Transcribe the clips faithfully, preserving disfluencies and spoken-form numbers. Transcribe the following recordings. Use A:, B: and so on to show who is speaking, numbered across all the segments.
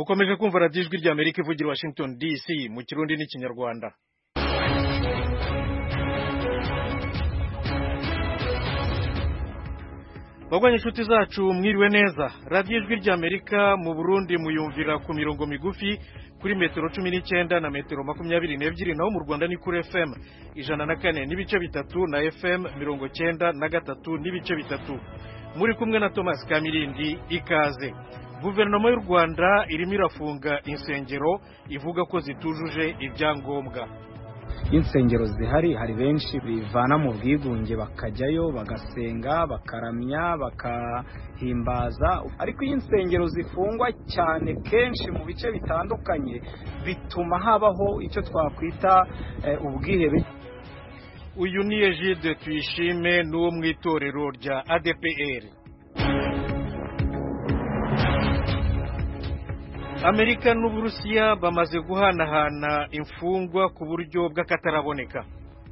A: mukomeje kumva radiyo ijwi ry'Amerika ivugira Washington D C mu kirundi n'ikinyarwanda. Bagwanye inshuti zacu mwiriwe neza. Radiyo ijwi ry'Amerika mu Burundi muyumvira ku mirongo migufi kuri metero cumi n'icyenda na metero makumyabiri n'ebyiri, naho mu Rwanda ni kuri F M ijana na kane n'ibice bitatu na F M mirongo cyenda na gatatu n'ibice bitatu. Muri kumwe na Thomas Kamirindi, ikaze. Guverinoma y'u Rwanda irimo irafunga insengero ivuga ko zitujuje ibyangombwa.
B: Insengero zihari hari benshi bivana mu bwigunge bakajyayo bagasenga bakaramya bakahimbaza, ariko iyi insengero zifungwa cyane kenshi mu bice bitandukanye bituma habaho icyo twakwita eh, ubwihebe.
A: Uyu ni Egide Tuyishime n'uwo mu itorero rya A D P R. Amerika n'Uburusiya bamaze guhanahana imfungwa ku buryo bw'akataraboneka.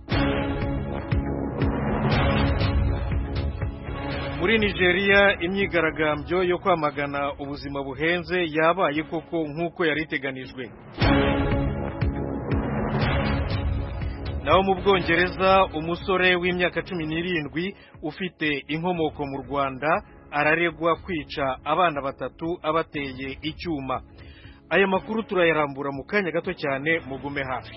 A: Muri Nigeria imyigaragambyo yo kwamagana ubuzima buhenze yabaye koko nk'uko yari iteganijwe. Naho mu Bwongereza umusore w'imyaka cumi n'irindwi ufite inkomoko mu Rwanda araregwa kwica abana batatu abateye icyuma. Aya makuru turayarambura mu kanya gato cyane, mugume hafi.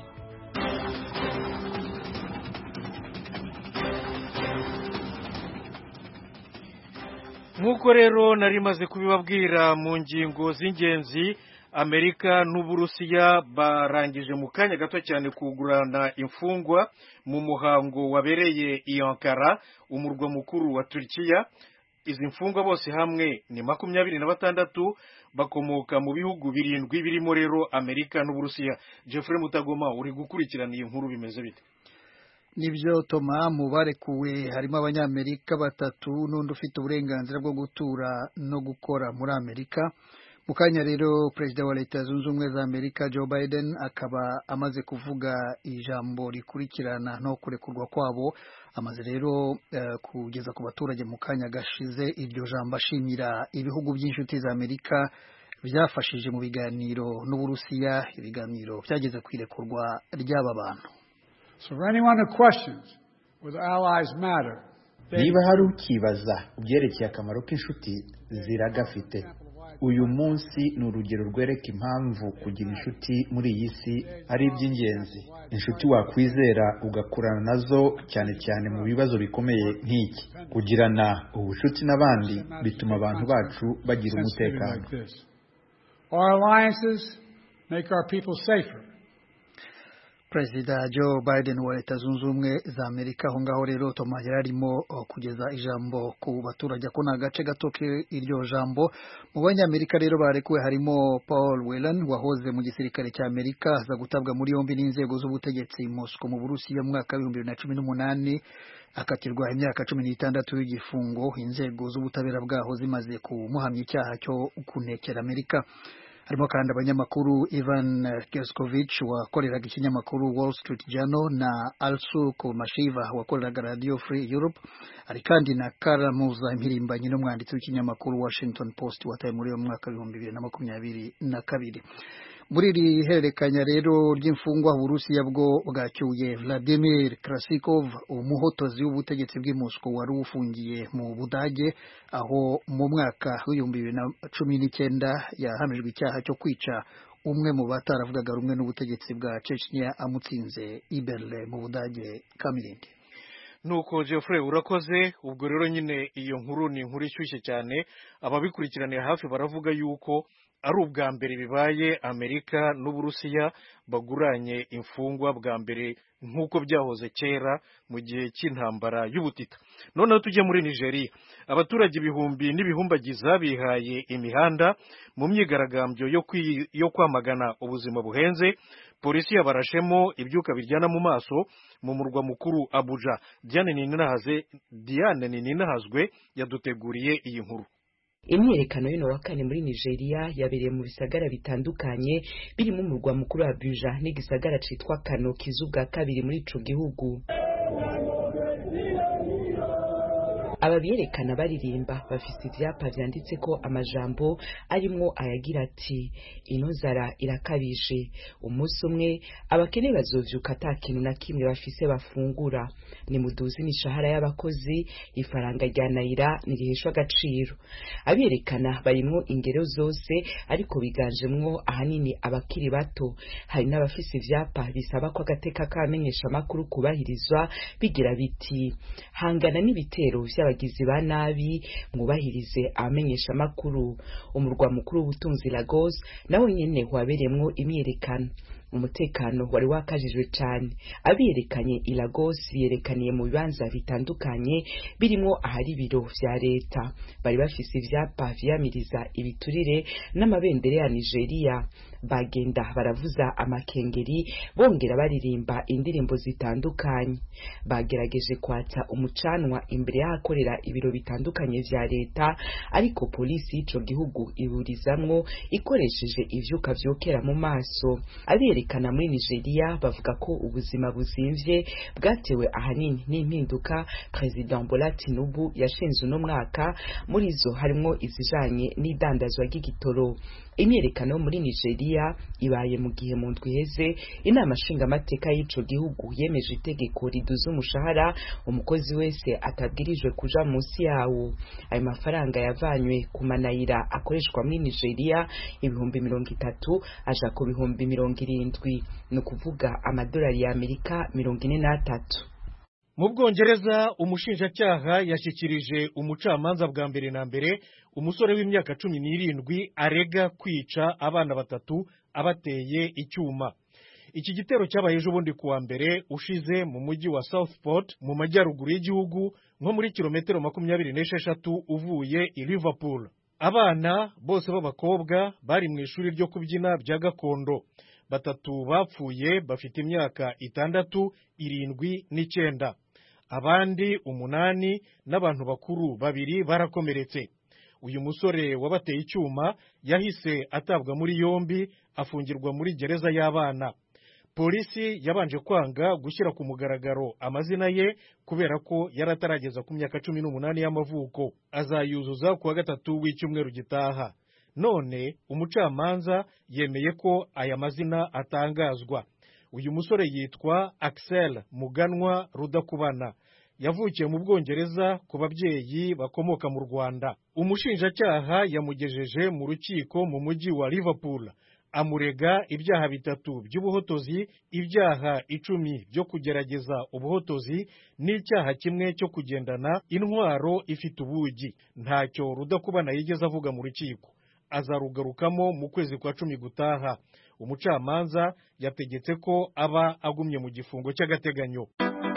A: Nk'uko rero nari maze kubibabwira mu ngingo z'ingenzi, Amerika n'Uburusiya barangije mu kanya gato cyane kugurana imfungwa mu muhango wabereye i Ankara, umurwa mukuru wa Turkiya. Izi mfungwa bose hamwe ni makumyabiri na batandatu bakomoka mu bihugu birindwi birimo rero Amerika n'Uburusiya. Jeffrey Mutagoma uri gukurikirana iyi nkuru, bimeze bite?
C: Nibyo Toma, mu barekuwe harimo abanyamerika batatu n'undi ufite uburenganzira bwo gutura no gukora muri Amerika. Mu kanya rero Perezida wa Leta Zunze Ubumwe za Amerika Joe Biden akaba amaze kuvuga ijambo rikurikirana no kurekurwa kwabo. Amaze rero uh, kugeza ku baturage mu kanya gashize iryo jambo ashimira ibihugu by'inshuti za Amerika byafashije mu biganiro n'Uburusiya, ibiganiro byageze ku irekurwa ry'aba bantu.
D: So for anyone who questions whether allies matter,
E: niba hari ukibaza ubyerekeye akamaro k'inshuti ziragafite, uyu munsi ni urugero rwereka impamvu kugira inshuti muri iyi si ari iby'ingenzi. Inshuti wakwizera ugakurana nazo, cyane cyane mu bibazo bikomeye nk'iki. Kugirana ubucuti n'abandi bituma abantu bacu bagira umutekano.
D: Our alliances make our people safer.
C: Perezida Joe Biden wa Leta Zunze Ubumwe za Amerika aho ngaho rero Toma yararimo kugeza ijambo ku baturage ko na gace gato iryo jambo. Mu banyamerika rero barekuwe harimo Paul Whelan wahoze mu gisirikare cya Amerika, aza gutabwa muri yombi n'inzego z'ubutegetsi Moscow mu Burusiya mu mwaka wa bibiri na cumi n'umunani, akatirwa imyaka cumi n'itandatu y'igifungo, inzego z'ubutabera bwaho zimaze kumuhamya icyaha cyo kunekera Amerika. Harimo kandi abanyamakuru Ivan Gerskovich wakoreraga ikinyamakuru Wall Street Journal na Alsu Komashiva wakoreraga Radio Free Europe. Hari kandi na Karamuza Impirimbanyi n'umwanditsi w'ikinyamakuru Washington Post wataye muri uyu mwaka w'ibihumbi bibiri na makumyabiri na kabiri. Muri iri hererekanya rero ry'imfungwa Uburusiya bwo bwacyuye Vladimir Krasikov, umuhotozi w'ubutegetsi bw'i Moscow wari ufungiye mu Budage, aho mu mwaka w'ibihumbi bibiri na cumi n'icyenda yahamijwe icyaha cyo kwica umwe mu bataravugaga rumwe n'ubutegetsi bwa Chechnya amutsinze i Berlin mu Budage. Kamirindi.
A: Nuko Geoffrey urakoze. Ubwo rero nyine iyo nkuru ni inkuru ishyushye cyane, ababikurikiraniye hafi baravuga yuko ari ubwa mbere bibaye Amerika n'Uburusiya baguranye imfungwa bwa mbere nk'uko byahoze kera mu gihe cy'intambara y'ubutita. Noneho tujye muri Nigeria. Abaturage ibihumbi n'ibihumbagiza bihaye imihanda mu myigaragambyo yo, yo kwamagana ubuzima buhenze. Polisi yabarashemo ibyuka biryana mu maso mu murwa mukuru Abuja. Diane Nininahaze Diane Nininahazwe yaduteguriye iyi nkuru.
F: Imyiyerekano y'ino wa kane muri Nigeria yabereye mu bisagara bitandukanye birimo umurwa mukuru Abuja n'igisagara citwa Kano kizuga kabiri muri ico gihugu. ababiyerekana baririmba bafite ivyapa vyanditse ko amajambo arimwo ayagira ati ino nzara irakabije, umunsi umwe abakene bazovyuka ata kintu na kimwe bafise bafungura, ni muduzi imishahara y'abakozi, ifaranga rya nayira niriheshwa agaciro. Abiyerekana barimwo ingero zose ariko biganjemwo ahanini abakiri bato, hari n'abafise ivyapa bisaba ko agateka kamenyesha makuru kubahirizwa bigira biti hangana n'ibitero vy'abagizi ba nabi mwubahirize abamenyesha makuru. Umurwa mukuru w'ubutunzi Lagos naho nyene waberemwo imyerekano, umutekano wari wakajijwe cyane. Abiyerekanye i Lagos yerekaniye mu bibanza bitandukanye birimo ahari ibiro vya leta, bari bafise ivyapa vyamiriza ibiturire n'amabendera ya Nigeria, bagenda baravuza amakengeri bongera baririmba indirimbo zitandukanye. Bagerageje kwatsa umucanwa imbere y'ahakorera ibiro bitandukanye vya leta, ariko polisi y'ico gihugu iburizamwo ikoresheje ivyuka vyokera mu maso. Abiyerekana muri Nigeria bavuga ko ubuzima buzimvye bwatewe ahanini n'impinduka President Bola Tinubu yashinze uno mwaka, muri zo harimwo izijanye n'idandazwa ry'igitoro. Imyerekano muri Nigeria ibaye mu gihe mu ndwi heze inama nshingamateka y'ico gihugu yemeje itegeko riduza umushahara umukozi wese atabwirijwe kuja munsi yawo. Ayo mafaranga yavanywe ku manayira akoreshwa muri Nigeria ibihumbi mirongo itatu aja ku bihumbi mirongo irindwi, no kuvuga amadolari ya Amerika mirongo ine n'atatu.
A: Mu Bwongereza umushinjacyaha yashyikirije umucamanza bwa mbere na mbere umusore w'imyaka cumi n'irindwi arega kwica abana batatu abateye icyuma. Iki gitero cyabaye ejo bundi kuwa mbere ushize mu mujyi wa Southport mu majyaruguru y'igihugu, nko muri kilometero makumyabiri n'esheshatu uvuye i Liverpool. Abana bose b'abakobwa bari mu ishuri ryo kubyina bya gakondo. Batatu bapfuye bafite imyaka itandatu, irindwi n'icyenda. Abandi umunani n'abantu bakuru babiri barakomeretse. Uyu musore wabateye icyuma yahise atabwa muri yombi, afungirwa muri gereza y'abana. Polisi yabanje kwanga gushyira ku mugaragaro amazina ye kubera ko yaratarageza ku myaka cumi n'umunani y'amavuko. Azayuzuza kuwa gatatu w'icyumweru gitaha. None umucamanza yemeye ko aya mazina atangazwa. Uyu musore yitwa Axel Muganwa Rudakubana, yavukiye mu Bwongereza ku babyeyi bakomoka mu Rwanda. Umushinjacyaha yamugejeje mu rukiko mu mujyi wa Liverpool, amurega ibyaha bitatu by'ubuhotozi, ibyaha icumi byo kugerageza ubuhotozi, n'icyaha kimwe cyo kugendana intwaro ifite ubugi. Ntacyo Rudakubana yigeze avuga mu rukiko. Azarugarukamo mu kwezi kwa cumi gutaha. Umucamanza yategetse ko aba agumye mu gifungo cy'agateganyo.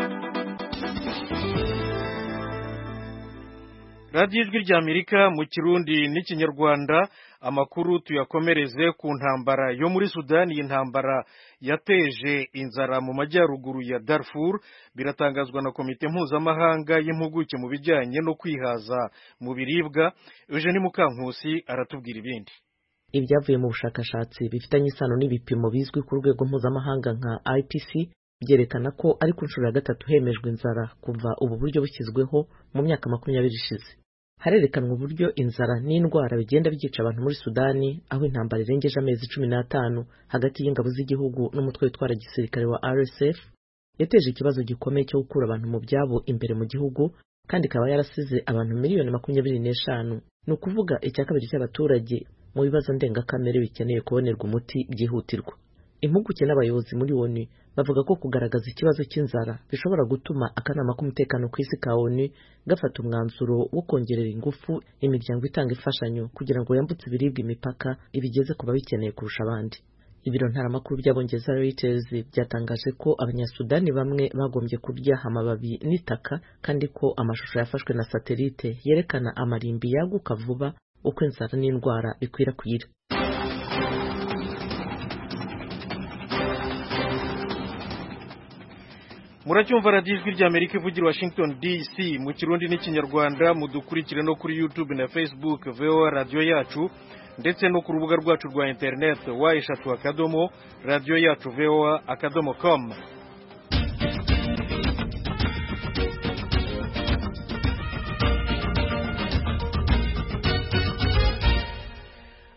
A: Radio Ijwi ry'Amerika mu Kirundi n'Ikinyarwanda, amakuru tuyakomereze ku ntambara yo muri Sudani. Intambara yateje inzara mu majyaruguru ya Darfur, biratangazwa na komite mpuzamahanga y'impuguke mu bijyanye no kwihaza mu biribwa. Eugene Mukankusi aratubwira ibindi.
G: Ibyavuye mu bushakashatsi bifitanye isano n'ibipimo bizwi ku rwego mpuzamahanga nka I P C byerekana ko ari ku nshuro ya gatatu hemejwe inzara kuva ubu buryo bushyizweho mu myaka makumyabiri ishize. Harerekanwa uburyo inzara n'indwara bigenda byica abantu muri Sudani, aho intambara irengeje amezi cumi n'atanu hagati y'ingabo z'igihugu n'umutwe witwara gisirikare wa R S F yateje ikibazo gikomeye cyo gukura abantu mu byabo imbere mu gihugu, kandi ikaba yarasize abantu miliyoni makumyabiri n'eshanu, ni ukuvuga icya kabiri cy'abaturage mu bibazo ndengakamere bikeneye kubonerwa umuti byihutirwa. Impuguke n'abayobozi muri O N U bavuga ko kugaragaza ikibazo cy'inzara bishobora gutuma akanama k'umutekano ku isi ka O N U gafata umwanzuro wo kongerera ingufu imiryango itanga imfashanyo kugira ngo yambutse ibiribwa imipaka ibigeze ku babikeneye kurusha abandi. Ibiro ntaramakuru by'Abongereza Reuters byatangaje ko abanyasudani bamwe bagombye kurya amababi n'itaka, kandi ko amashusho yafashwe na satelite yerekana amarimbi yaguka vuba uko inzara n'indwara bikwirakwira.
A: Muracyumva Radio Ijwi ry'Amerika ivugira Washington D C mu Kirundi n'Ikinyarwanda. Mudukurikire no kuri YouTube na Facebook V O A Radio Yacu, ndetse no ku rubuga rwacu rwa internet wa eshatu akadomo radio yacu V O A akadomo com.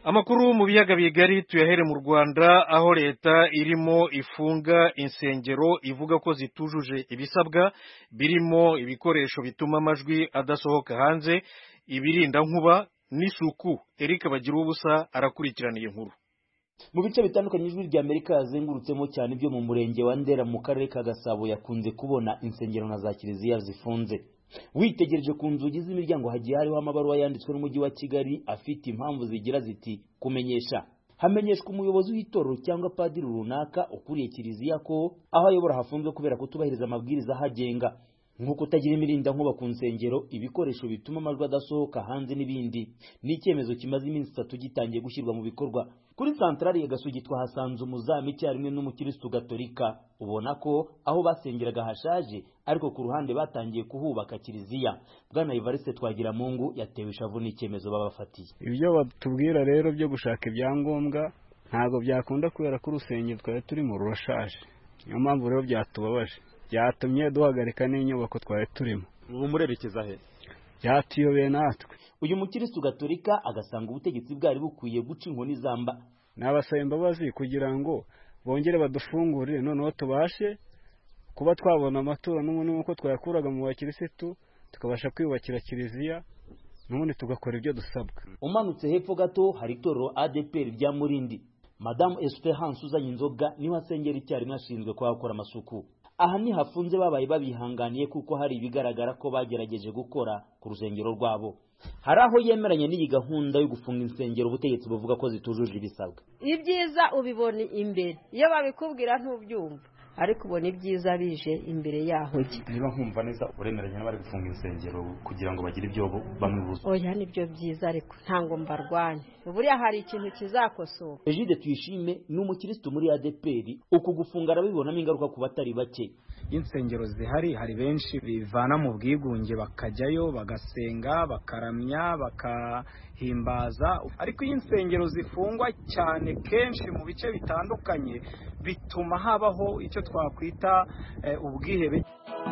A: Amakuru mu biyaga bigari tuyahere mu Rwanda aho leta irimo ifunga insengero ivuga ko zitujuje ibisabwa birimo ibikoresho bituma amajwi adasohoka hanze, ibirinda nkuba n'isuku. Eric Bagirubusa arakurikirana iyi nkuru.
H: Mu bice bitandukanye ijwi rya Amerika yazengurutsemo cyane byo mu murenge wa Ndera mu karere ka Gasabo yakunze kubona insengero na za kiliziya zifunze. Witegereje ku nzugi z'imiryango hagiye hariho amabaruwa yanditswe n'umujyi wa Kigali afite impamvu zigira ziti kumenyesha. Hamenyeshwa umuyobozi w'itorero cyangwa padiri runaka ukuriye kiliziya ko aho ayobora hafunzwe kubera kutubahiriza amabwiriza ahagenga, nko kutagira imirinda nkuba ku nsengero, ibikoresho bituma amajwi adasohoka hanze n'ibindi. Ni icyemezo kimaze iminsi itatu gitangiye gushyirwa mu bikorwa. Kuri santrali ya Gasogi twahasanze umuzamu icyarimwe n'umukirisitu gatolika. Ubona ko aho basengeraga hashaje, ariko ku ruhande batangiye kuhubaka kiliziya. Bwana Evariste Twagiramungu yatewe ishavu n'icyemezo babafatiye.
I: Ibyo batubwira rero byo gushaka ibyangombwa ntago byakunda kubera ko urusengero twari turimo rurashaje. Niyo mpamvu rero byatubabaje, byatumye duhagarika n'inyubako twari turimo.
H: Ubu murerekeza he?
I: Byatuyobeye natwe.
H: Uyu mukirisitu gatolika agasanga ubutegetsi bwari bukwiye guca inkoni zamba.
I: Nabasaba imbabazi kugira ngo bongere badufungurire, noneho tubashe kuba twabona amaturo n'umuntu uko twayakuraga mu bakirisitu tukabasha kwiyubakira kiliziya n'ubundi tugakora ibyo dusabwa.
H: Umanutse hepfo gato hari itorero A D P R rya Murindi. Madame Esperance uzanye inzoga niho asengera icyarimwe ashinzwe kuhakora amasuku. Aha ni hafunze babaye babihanganiye kuko hari ibigaragara ko bagerageje gukora ku rusengero rwabo. Hari aho yemeranya n'iyi gahunda yo gufunga insengero ubutegetsi buvuga ko zitujuje ibisabwa.
J: Ibyiza ubibona imbere, iyo babikubwira ntubyumva, ariko ubona ibyiza bije imbere yaho.
H: Niba nkumva neza uremeranya n'abari gufunga insengero kugira ngo bagire ibyo bamwibuza.
J: Oya nibyo byiza, ariko ntango mbarwanye, buriya hari ikintu kizakosoka.
H: Egide Tuyishime ni umukirisitu muri A D P R, uku gufunga arabibonamo ingaruka ku batari bake.
B: Insengero zihari hari benshi bivana mu bwigunge bakajyayo bagasenga bakaramya bakahimbaza, ariko iyi insengero zifungwa cyane kenshi mu bice bitandukanye bituma habaho icyo twakwita eh, ubwihebe.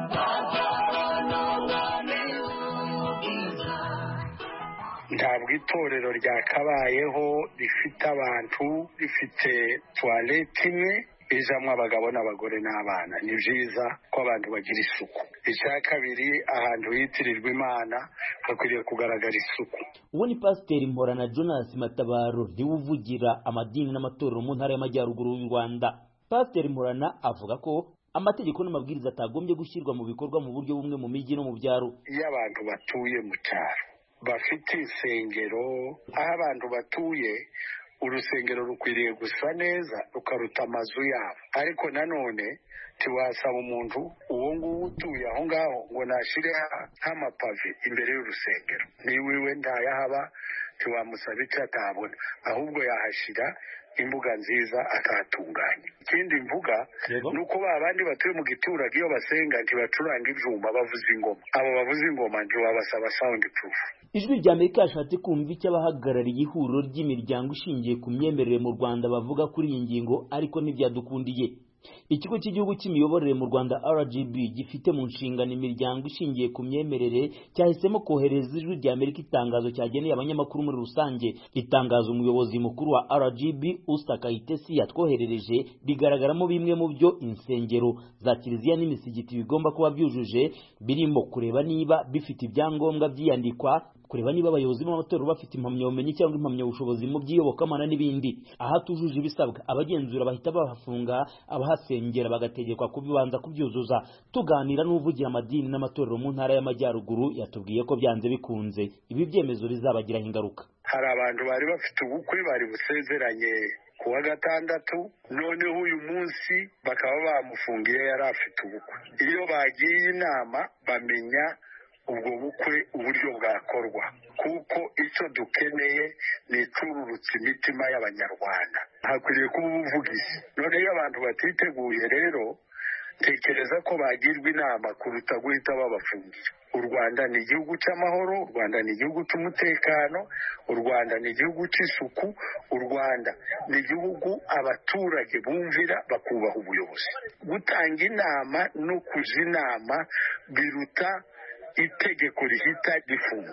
K: Ntabwo itorero ryakabayeho rifite abantu rifite toilette imwe ijamwe abagabo n'abagore n'abana. Ni byiza ko abantu bagira isuku. Icya kabiri, ahantu hitirirwa Imana hakwiriye kugaragara isuku.
H: Uwo ni Pasiteri Mporana Jonas Matabaro niwe uvugira amadini n'amatorero mu ntara y'Amajyaruguru y'u Rwanda. Pasiteri Mporana avuga ko amategeko n'amabwiriza atagombye gushyirwa mu bikorwa mu buryo bumwe mu mijyi no mu byaro.
K: Iyo abantu batuye mu cyaro bafite insengero, aho abantu batuye urusengero rukwiriye gusa neza rukaruta amazu yabo, ariko nanone tiwasaba umuntu uwo nguwo utuye aho ngaho ngo nashire nk'amapave imbere y'urusengero, niwiwe ntayahaba tiwamusaba icyo atabona, ahubwo yahashira imbuga nziza akatunganya. Ikindi mvuga nuko babandi batuye mu giturage iyo basenga ntibacuranga ibyuma bavuza ingoma, abo bavuza ingoma ntiwabasaba sound proof.
H: Ijwi rya Amerika yashatse kumva icyo abahagarariye ihuriro ry'imiryango ishingiye ku myemerere mu Rwanda bavuga kuri iyi ngingo, ariko ntibyadukundiye. Ikigo cy'igihugu cy'imiyoborere mu Rwanda R G B gifite mu nshingano imiryango ishingiye ku myemerere cyahisemo kohereza ijwi rya Amerika itangazo cyageneye abanyamakuru muri rusange. Itangazo umuyobozi mukuru wa R G B Usta Kayitesi yatwoherereje rigaragaramo bimwe mu byo insengero za kiliziya n'imisigiti bigomba kuba byujuje, birimo kureba niba bifite ibyangombwa byiyandikwa, kureba niba abayobozi b'amatorero bafite impamyabumenyi cyangwa impamyabushobozi mu by'iyobokamana n'ibindi. Aha tujuje ibisabwa abagenzura bahita bahafunga, abahasengera bagategekwa kubibanza kubyuzuza. Tuganira n'uvugira amadini n'amatorero mu ntara y'Amajyaruguru yatubwiye ko byanze bikunze ibi byemezo bizabagiraho ingaruka.
K: Hari abantu bari bafite ubukwe bari busezeranye kuwa gatandatu, noneho uyu munsi bakaba bamufungiye yari afite ubukwe. Iyo bagiye inama bamenya ubwo bukwe uburyo bwakorwa, kuko icyo dukeneye ni icururutsa imitima y'Abanyarwanda. Hakwiriye kuba ubuvugizi. None iyo abantu batiteguye rero tekereza ko bagirwa inama kuruta guhita babafungira. U Rwanda ni igihugu cy'amahoro, u Rwanda ni igihugu cy'umutekano, u Rwanda ni igihugu cy'isuku, u Rwanda ni igihugu abaturage bumvira bakubaha ubuyobozi. Gutanga inama no kuja inama biruta itegeko rihita rifunga.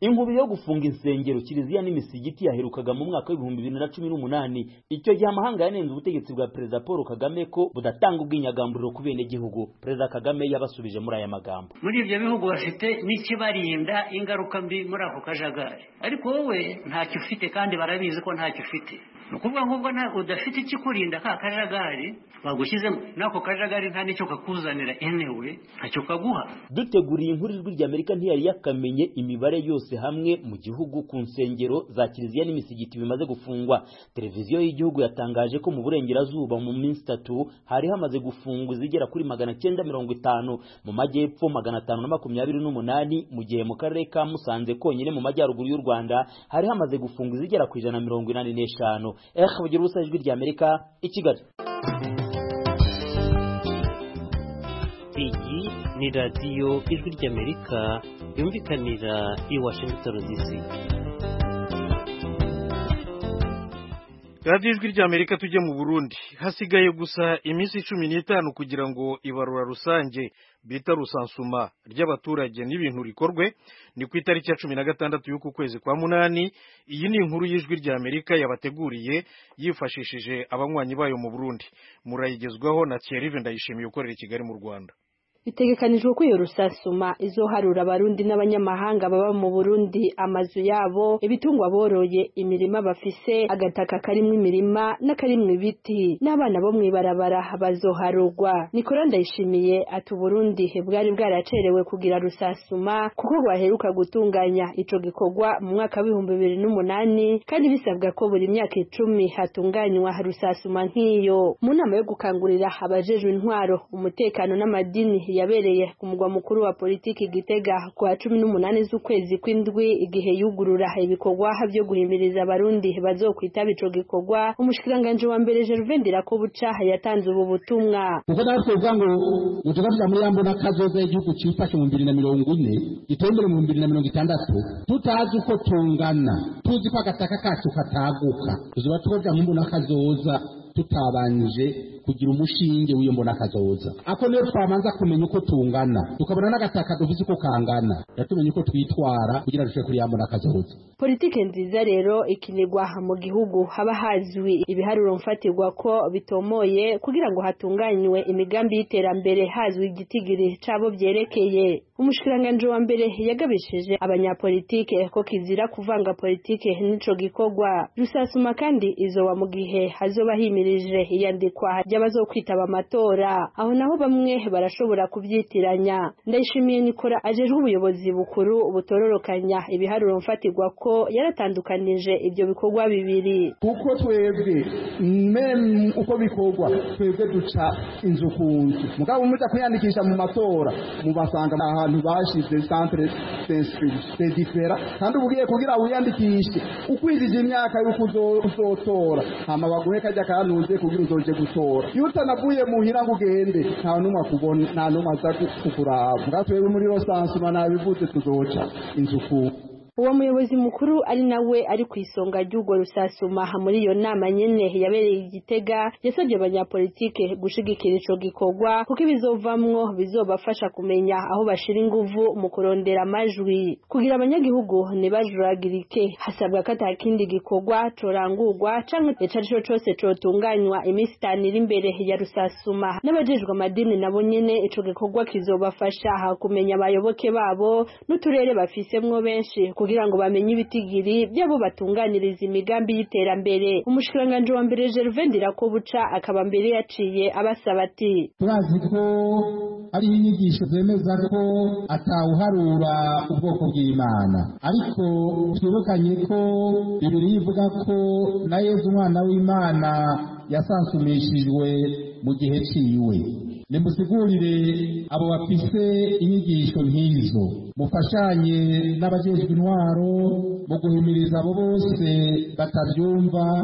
H: inkubi yo gufunga insengero kiliziya n'imisigiti yaherukaga mu mwaka w'ibihumbi bibiri na cumi n'umunani. Icyo gihe amahanga yanenze ubutegetsi bwa Perezida Paul Kagame ko budatanga ubwinyagamburiro ku bene gihugu. Perezida Kagame yabasubije muri aya magambo:
L: muri ibyo bihugu bafite n'ikibarinda ingaruka mbi muri ako kajagari, ariko wowe ntacyo ufite kandi barabizi ko ntacyo ufite. Ni ukuvuga ngo udafite ikikurinda ka kajagari bagushyizemo, n'ako kajagari nta n'icyo kakuzanira enewe ntacyo kaguha.
H: Duteguriye inkuru ijwi ry'Amerika ntiyari yakamenye imibare yose hamwe mu gihugu ku nsengero za kiliziya n'imisigiti bimaze gufungwa. Televiziyo y'igihugu yatangaje ko mu burengerazuba mu minsi itatu hari hamaze gufungwa zigera kuri magana cyenda mirongo itanu, mu majyepfo magana atanu na makumyabiri n'umunani, mu gihe mu karere ka Musanze konyine mu majyaruguru y'u Rwanda hari hamaze gufungwa zigera ku ijana mirongo inani n'eshanu. Eh, bugira ubusa ijwi ry'Amerika i Kigali.
M: Iyi ni radiyo ijwi ry'Amerika yumvikanira i Washington D C.
A: radiyo ijwi ry'Amerika tujye mu Burundi. Hasigaye gusa iminsi cumi n'itanu kugira ngo ibarura rusange bita rusansuma ry'abaturage n'ibintu rikorwe. Ni ku itariki ya cumi na gatandatu y'uku kwezi kwa munani. Iyi ni inkuru y'ijwi ry'Amerika yabateguriye yifashishije abanywanyi bayo mu Burundi. Murayigezwaho na Thierry Ndayishimiye ukorera i Kigali mu Rwanda.
J: Bitegekanijwe ko iyo rusasuma izoharura abarundi n'abanyamahanga baba mu Burundi amazu yabo, ibitungwa boroye, imirima bafise, agataka karimwe imirima n'akarimwe ibiti, n'abana bo mwibarabara bazoharurwa. Nicolas Ndayishimiye ati Burundi bwari bwaracerewe kugira rusasuma kuko baheruka gutunganya ico gikorwa mu mwaka w'ibihumbi bibiri n'umunani, kandi bisabwa ko buri myaka icumi hatunganywa rusasuma nk'iyo. Mu nama yo gukangurira abajejwe intwaro, umutekano n'amadini yabereye ku mugwa mukuru wa politiki Gitega kwa cumi n'umunani z'ukwezi kw'indwi, igihe yugurura ibikorwa byo guhimiriza abarundi bazokwitaba ico gikorwa, umushikiranganje wa mbere Gervais Ndirakobuca yatanze ubu butumwa.
N: Kuko natwe uvuga ngo utugavuga muri yambo n'akazoza y'igihugu cifashe mu bibiri na mirongo ine gitembere mu bibiri na mirongo itandatu, tutazi uko tungana, tuzi ko agataka kacu kataguka, tuzoba tuvuga mu n'akazoza tutabanje kugira umushinge w'iyo mbona kazoza. Ako niyo twamanza kumenya uko tungana, tukabona n'agataka dufise uko kangana, yatumenye uko twitwara kugira dushike kuri yambona kazoza.
J: Politike nziza rero ikinirwa mu gihugu haba hazwi ibiharuro mfatirwa ko bitomoye kugira ngo hatunganywe imigambi y'iterambere, hazwi igitigiri cabo byerekeye. Umushikiranganje wa mbere yagabishije abanyapolitike ko kizira kuvanga politike n'ico gikorwa. Rusasuma kandi izoba mu gihe hazoba himirije iyandikwa ry'abazokwitaba amatora, aho naho bamwe barashobora kubyitiranya. Ndayishimiye Nikora ajejwe ubuyobozi bukuru butororokanya ibiharuro mfatirwa ko yaratandukanije ibyo bikorwa bibiri.
N: Kuko twebwe meme uko bikorwa twebwe duca inzu kunzu, mugabo umuja kwiyandikisha mu matora mubasanga ahantu bashize centre d'inscription differa, kandi ubugiye kugira wiyandikishe ukwizije imyaka y'uko uzotora hama baguhe kajya kanuze kugira uzoje gutora. Iyo utanavuye muhira ngugende nta numwe akubona, nta numwe aza kukuraba. Ngatwewe muri rosansuma nabivuze tuzoca inzu ku.
J: Uwo muyobozi mukuru ari nawe ari ku isonga ry'ugo rusasuma muri iyo nama nyene yabereye Igitega, yasabye abanyapolitike gushigikira ico gikorwa kuko ibizovamwo bizobafasha kumenya aho bashira inguvu mu kurondera amajwi. Kugira abanyagihugu ntibajuragirike, hasabwa ko atakindi gikorwa corangurwa canke icarico cose cotunganywa iminsi itanu iri imbere ya rusasuma. N'abajejwe amadini nabo nyene ico gikorwa kizobafasha kumenya abayoboke babo n'uturere bafisemwo benshi kugira ngo bamenye ibitigiri byabo batunganiriza imigambi y'iterambere. Umushikiranganje wa mbere Gervais Ndirakobuca akaba mbere yaciye abasaba ati
N: turazi ko ari inyigisho zemeza ko atawuharura ubwoko bw'Imana, ariko twibukanye ko Bibiliya ivuga ko na Yesu umwana w'Imana yasansumishijwe mu gihe ciwe. Nimusigurire abo bafise inyigisho nk'izo, mufashanye n'abajejwe intwaro mu guhimiriza abo bose batavyumva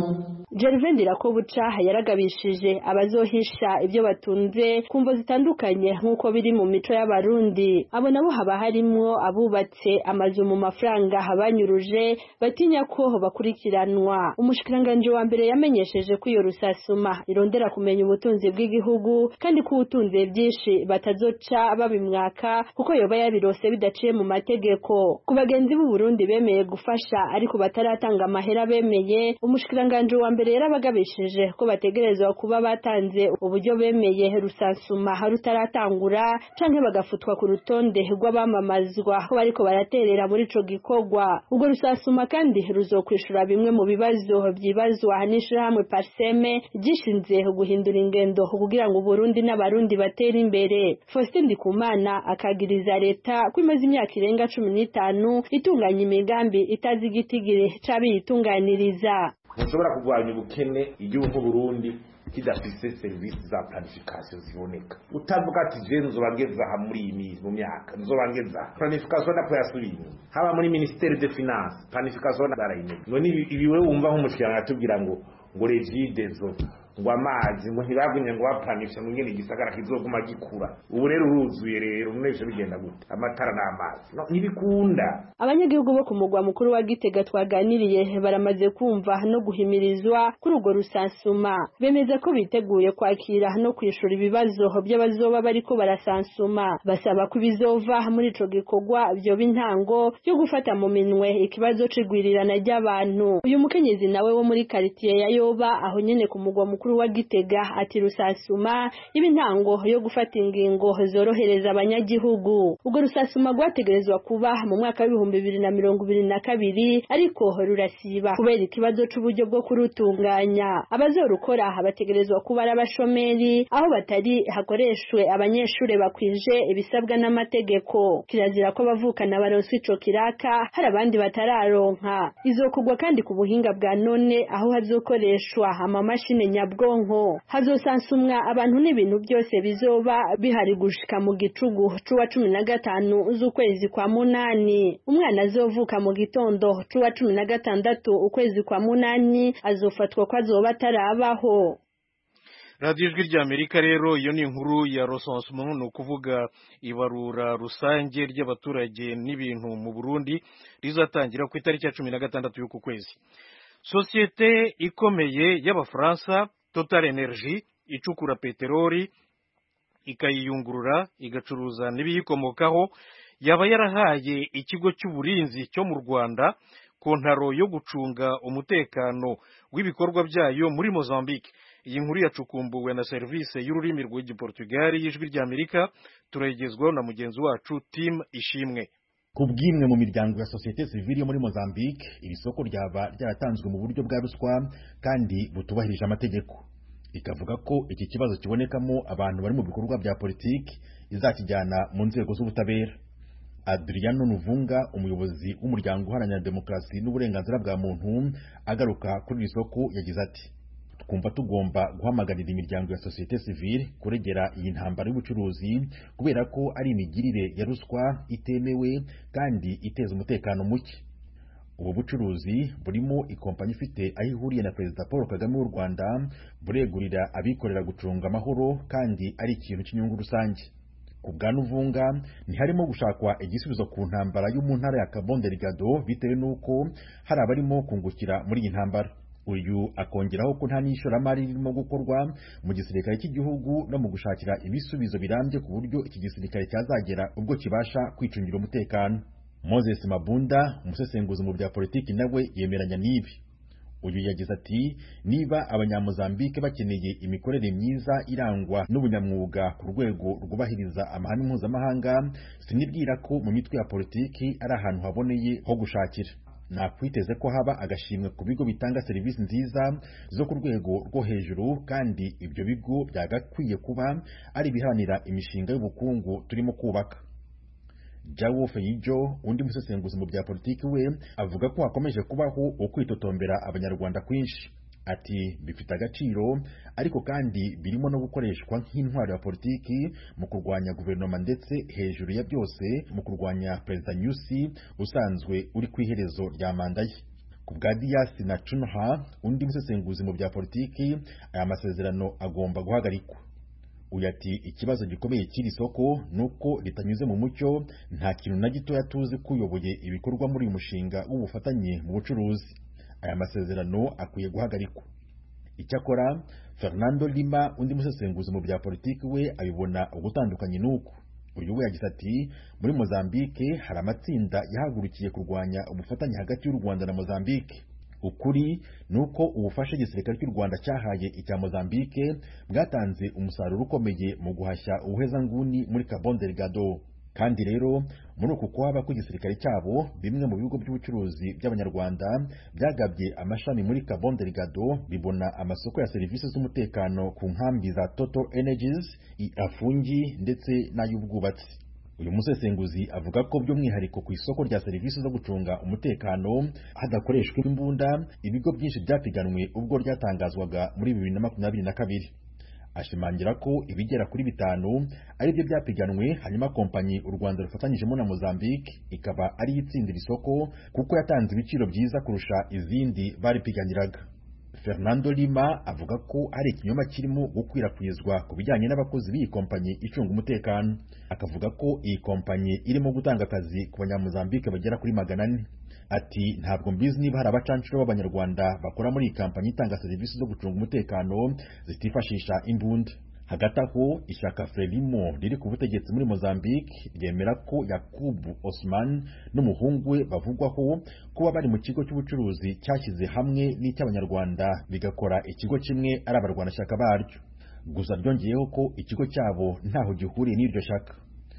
J: Gervais Ndirakobuca yaragabishije abazohisha ibyo batunze kumvo zitandukanye nk'uko biri mu mico y'abarundi. Abo nabo haba harimwo abubatse amazu mu mafaranga habanyuruje batinya ko bakurikiranwa. Umushikiranganje wa mbere yamenyesheje ko iyo rusasuma irondera kumenya ubutunzi bw'igihugu kandi ko ubutunzi byinshi batazoca babimwaka kuko yoba yabirose bidaciye mu mategeko. Ku bagenzi b'u Burundi bemeye gufasha ariko bataratanga amahera bemeye, umushikiranganje wa mbere yarabagabishije ko bategerezwa kuba batanze uburyo bemeye rusansuma rutaratangura canke bagafutwa ku rutonde rw'abamamazwa ko bariko baraterera muri ico gikorwa. Ubwo rusasuma kandi ruzokwishura bimwe mu bibazo byibazwa n'ishirahamwe Parseme gishinze guhindura ingendo kugira ngo Burundi n'abarundi batera imbere. Faustin Ndikumana akagiriza leta ko imaze imyaka irenga cumi n'itanu itunganya imigambi itazi igitigire c'abiyitunganiriza.
O: Mushobora kurwanya ubukene igihugu Burundi kidafise service za planification ziboneka. Utavuga ati je nzobageza ha muri iyi mu myaka nzobageza planification na yasubira haba muri ministère de finance planification barayine ngo ni ibiwe wumva nk'umushikiranga atubwira ngo ngo regide zo ngo amazi ngo ntibagumye ngo baplanisha ngo ngene igisagara kizoguma gikura. Ubu rero uruzuye rero uneshe bigenda gute amatara n'amazi no nibikunda.
J: Abanyagihugu bo ku mugwa mukuru wa Gitega twaganiriye baramaze kumva no guhimirizwa kuri urwo rusansuma. Bemeza ko biteguye kwakira no kwishura ibibazo by'abazoba bariko barasansuma. Basaba ko bizova muri ico gikorwa byo bintango yo gufata mu minwe ikibazo c'igwirirana ry'abantu. Uyu mukenyezi nawe wo muri quartier ya Yoba aho nyene ku mugwa mukuru wa Gitega ati rusasuma ibintango yo gufata ingingo zorohereza abanyagihugu. Ubwo rusasuma rwategerezwa kuba mu mwaka w'ibihumbi bibiri na mirongo ibiri na kabiri ariko rurasiba kubera ikibazo c'uburyo bwo kurutunganya. Abazorukora bategerezwa kuba ari abashomeri aho batari hakoreshwe abanyeshure bakwije ibisabwa n'amategeko. Kirazira ko bavukana baronswe ico kiraka hari abandi batararonka. Izokugwa kandi ku buhinga bwa none aho hazokoreshwa amamashine nyabwonko. Hazosansumwa abantu n'ibintu byose bizoba bihari gushika mu gicugu c'uwa cumi na gatanu z'ukwezi kwa munani. Umwana azovuka mu gitondo c'uwa cumi na gatandatu ukwezi kwa munani azofatwa ko azoba atarabaho.
A: Radio Ijwi ry'Amerika rero iyo ni inkuru ya recensement no kuvuga ibarura rusange ry'abaturage n'ibintu mu Burundi rizatangira ku itariki ya cumi na gatandatu y'uku kwezi. Societe ikomeye y'Abafaransa Total Energy icukura peteroli ikayiyungurura igacuruza n'ibiyikomokaho yaba yarahaye ikigo cy'uburinzi cyo mu Rwanda kontaro yo gucunga umutekano w'ibikorwa byayo muri Mozambique. Iyi nkuru yacukumbuwe na service y'ururimi rw'igiportugal y'Ijwi ry'Amerika turayigezwaho na mugenzi wacu Tim Ishimwe.
P: Kubwimwe mu miryango ya societe civile yo muri Mozambique iri soko ryaba ryaratanzwe mu buryo bwa ruswa kandi butubahirije amategeko. Ikavuga ko iki kibazo kibonekamo abantu bari mu bikorwa bya politiki izakijyana mu nzego z'ubutabera. Adriano Nuvunga umuyobozi w'umuryango uharanira demokarasi n'uburenganzira bwa muntu agaruka kuri iri soko yagize ati twumva tugomba guhamagarira imiryango ya societe civile kuregera iyi ntambara y'ubucuruzi kubera ko ari imigirire ya ruswa itemewe kandi iteza umutekano muke. Ubu bucuruzi burimo ikompanyi ifite aho ihuriye na Perezida Paul Kagame w'u Rwanda buregurira abikorera gucunga amahoro kandi ari ikintu cy'inyungu rusange. Ku bwa Nuvunga ntiharimo gushakwa igisubizo ku ntambara yo mu ntara ya Cabo Delgado bitewe n'uko hari abarimo kungukira muri iyi ntambara. Uyu akongeraho ko nta n'ishoramari ririmo gukorwa mu gisirikare cy'igihugu no mu gushakira ibisubizo birambye ku buryo iki gisirikare cyazagera ubwo kibasha kwicungira umutekano. Moses Mabunda umusesenguzi mu bya politiki nawe yemeranya n'ibi. Uyu yagize ati niba abanyamuzambike bakeneye imikorere myiza irangwa n'ubunyamwuga ku rwego rwubahiriza amahame mpuzamahanga sinibwira ko mu mitwe ya politiki ari ahantu haboneye ho gushakira. Nakwiteze ko haba agashimwe ku bigo bitanga serivisi nziza zo ku rwego rwo hejuru kandi ibyo bigo byagakwiye kuba ari bihanira imishinga y'ubukungu turimo kubaka. Jawo Feyijo undi musesenguzi mu bya politiki we avuga ko hakomeje kubaho ukwitotombera abanyarwanda kwinshi. Ati bifite agaciro ariko kandi birimo no gukoreshwa nk'intwaro ya politiki mu kurwanya guverinoma ndetse hejuru ya byose mu kurwanya Perezida Nyusi usanzwe uri ku iherezo rya manda ye. ku bwa Dias na Chunha undi musesenguzi mu bya politiki aya masezerano agomba guhagarikwa. Uyu ati ikibazo gikomeye cy'iri soko nuko ritanyuze mu mucyo, nta kintu na gito yatuzi kuyoboye ibikorwa muri uyu mushinga w'ubufatanye mu bucuruzi. Aya masezerano akwiye guhagarikwa. Icyakora Fernando Lima undi musesenguzi mu bya politiki we abibona ugutandukanye nuko. Uyu we yagize ati muri Mozambique hari amatsinda yahagurukiye kurwanya ubufatanye hagati y'u Rwanda na Mozambique. Ukuri nuko ubufasha igisirikare cy'u Rwanda cyahaye icya Mozambique bwatanze umusaruro ukomeye mu guhashya ubuhezanguni muri Cabo Delgado. Kandi rero muri uku kwaba kw'igisirikare cyabo bimwe mu bigo by'ubucuruzi by'abanyarwanda byagabye amashami muri Cabo Delgado bibona amasoko ya serivisi z'umutekano ku nkambi za Total Energies, Afungi ndetse n'ay'ubwubatsi. Uyu musesenguzi avuga ko by'umwihariko ku isoko rya serivisi zo gucunga umutekano hadakoreshwa imbunda ibigo byinshi byapiganwe ubwo ryatangazwaga muri bibiri na makumyabiri na kabiri. Ashimangira ko ibigera kuri bitanu ari byo byapiganwe, hanyuma kompanyi u Rwanda rufatanyijemo na Mozambique ikaba ari itsindira isoko kuko yatanze ibiciro byiza kurusha izindi baripiganiraga. Fernando Lima avuga ko hari ikinyoma kirimo gukwirakwizwa ku bijyanye n'abakozi b'iyi kompanyi icunga umutekano. Akavuga ko iyi kompanyi irimo gutanga akazi ku banyamuzambike bagera kuri magana ane. Ati ntabwo mbizi niba hari abacancuro b'abanyarwanda bakora muri iyi kompanyi itanga serivisi zo gucunga umutekano zitifashisha imbunda. Hagati aho ishyaka Frelimo riri ku butegetsi muri Mozambique ryemera ko Yakubu Osman n'umuhungu we bavugwaho kuba bari mu kigo cy'ubucuruzi cyashyize hamwe n'icy'abanyarwanda bigakora ikigo kimwe ari abarwanashyaka baryo. Gusa ryongeyeho ko ikigo cyabo ntaho gihuriye n'iryo shyaka.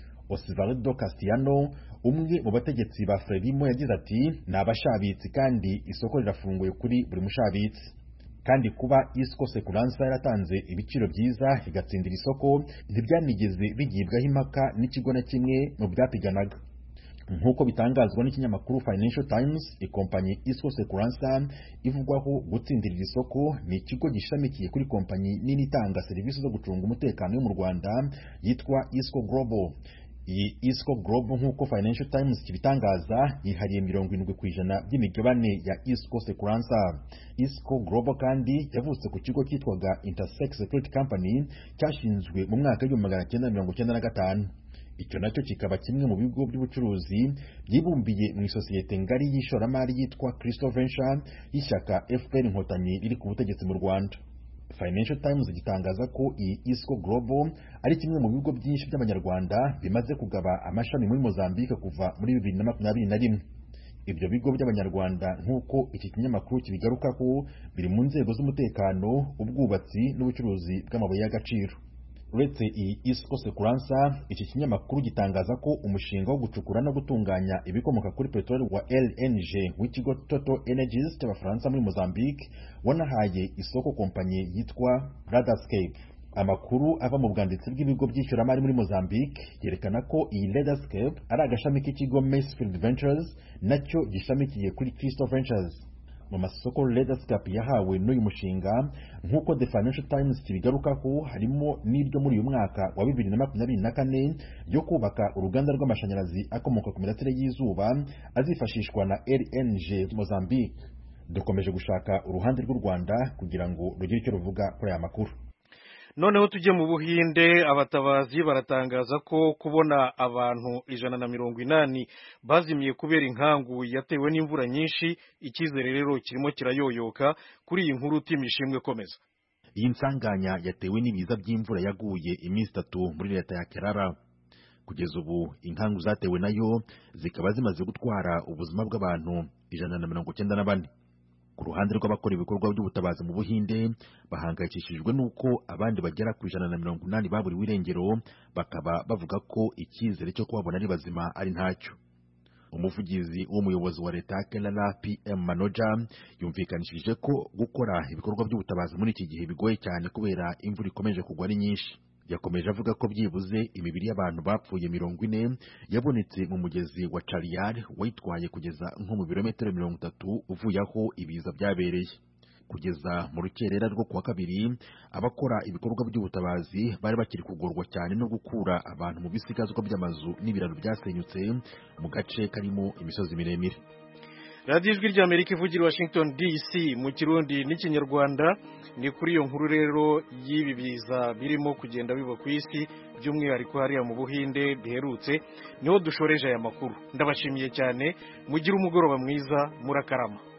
P: Osvaldo Castellano umwe mu bategetsi ba Frelimo yagize ati ni abashabitsi kandi isoko rirafunguye kuri buri mushabitsi. Kandi kuba Isco Segurança yaratanze ibiciro byiza igatsindira isoko ntibyanigeze bigibwaho impaka n'ikigo na kimwe mu byapiganaga. Nk'uko bitangazwa n'ikinyamakuru Financial Times, ikompanyi Isco Segurança ivugwaho gutsindirira isoko ni ikigo gishamikiye kuri kompanyi nini itanga serivisi zo gucunga umutekano yo mu Rwanda yitwa Isco Global. Iyi Isco Global nk'uko Financial Times kibitangaza yihariye mirongo irindwi ku ijana by'imigabane ya Isco Segurança. Isco Global kandi yavutse ku kigo cyitwaga Intersect Security Company cyashinzwe mu mwaka w'igihumbi magana cyenda mirongo cyenda na gatanu. Icyo nacyo kikaba kimwe mu bigo by'ubucuruzi byibumbiye mu isosiyete ngari y'ishoramari yitwa Crystal Venture y'ishyaka F P R Inkotanyi riri ku butegetsi mu Rwanda. Financial Times gitangaza ko iyi Isco Global ari kimwe mu bigo byinshi by'abanyarwanda bimaze kugaba amashami muri Mozambique kuva muri bibiri na makumyabiri na rimwe. Ibyo bigo by'abanyarwanda nk'uko iki kinyamakuru kibigarukaho biri mu nzego z'umutekano, ubwubatsi n'ubucuruzi bw'amabuye y'agaciro. Uretse iyi Isco Segurança, iki kinyamakuru gitangaza ko umushinga wo gucukura no gutunganya ibikomoka kuri peteroli wa L N G w'ikigo Total Energies cy'Abafaransa muri Mozambique wanahaye isoko kompanyi yitwa Ladascape. Amakuru ava mu bwanditsi bw'ibigo by'ishoramari muri Mozambique yerekana ko iyi Ladascape ari agashami k'ikigo Macefield Ventures nacyo gishamikiye kuri Crystal Ventures. Mu masoko Ladascape yahawe n'uyu mushinga nk'uko The Financial Times kibigarukaho harimo n'iryo muri uyu mwaka wa bibiri na makumyabiri na kane ryo kubaka uruganda rw'amashanyarazi akomoka ku mirasire y'izuba azifashishwa na L N G Mozambique. Dukomeje gushaka uruhande rw'u Rwanda kugira ngo rugire icyo ruvuga kuri aya makuru.
A: Noneho tujye mu Buhinde, abatabazi baratangaza ko kubona abantu ijana na mirongo inani bazimiye kubera inkangu yatewe n'imvura nyinshi, icyizere rero kirimo kirayoyoka kuri iyi nkuru timishimwe komeza.
P: Iyi nsanganya yatewe n'ibiza by'imvura yaguye iminsi itatu muri leta ya Kerala. Kugeza ubu inkangu zatewe nayo zikaba zimaze gutwara ubuzima bw'abantu ijana na mirongo cyenda na bane. Ku ruhande rw'abakora ibikorwa by'ubutabazi mu Buhinde bahangayikishijwe n'uko abandi bagera ku ijana na mirongo inani baburiwe irengero, bakaba bavuga ko icyizere cyo kubabona ari bazima ari ntacyo. Umuvugizi w'umuyobozi wa leta ya Kerala P M Manoja yumvikanishije ko gukora ibikorwa by'ubutabazi muri iki gihe bigoye cyane kubera imvura ikomeje kugwa ari nyinshi. Yakomeje avuga ko byibuze imibiri y'abantu bapfuye mirongo ine yabonetse mu mugezi wa Chariyar wayitwaye kugeza nko mu birometero mirongo itatu uvuye aho ibiza byabereye. Kugeza mu rukerera rwo kuwa kabiri, abakora ibikorwa by'ubutabazi bari bakiri kugorwa cyane no gukura abantu mu bisigazwa by'amazu n'ibiraro byasenyutse mu gace karimo imisozi miremire.
A: radiyo ijwi ry'Amerika ivugira Washington D C mu kirundi n'ikinyarwanda. Ni kuri iyo nkuru rero y'ibi biza birimo kugenda biba ku isi by'umwihariko hariya mu Buhinde biherutse niho dushoreje aya makuru. Ndabashimiye cyane, mugire umugoroba mwiza, murakarama.